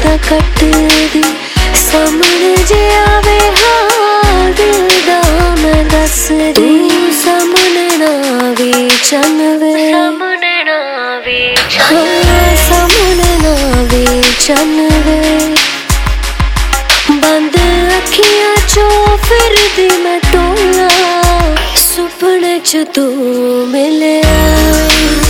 ना कटदी सामने जे आवे हाँ दिल दा मैं दस दी सामने ना वे चन वे सामने ना वे हाँ सामने ना वे चन वे बंद अखियां चो फिरदी मैं टोला सुपने च तू मिलिया।